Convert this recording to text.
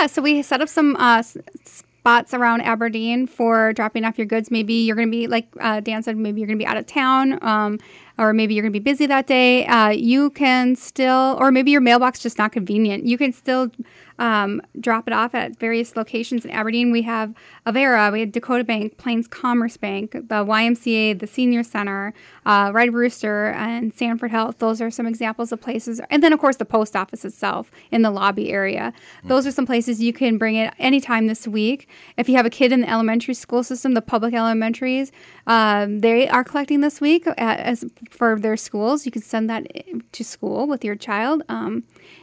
Yeah, so we set up some spots around Aberdeen for dropping off your goods. Maybe you're going to be, like Dan said, maybe you're going to be out of town, or maybe you're going to be busy that day. You can still, or maybe your mailbox is just not convenient. You can still drop it off at various locations in Aberdeen. We have Avera, we have Dakota Bank, Plains Commerce Bank, the YMCA, the Senior Center, Red Rooster, and Sanford Health. Those are some examples of places. And then, of course, the post office itself in the lobby area. Those are some places you can bring it anytime this week. If you have a kid in the elementary school system, the public elementaries, they are collecting this week for their schools. You can send that to school with your child.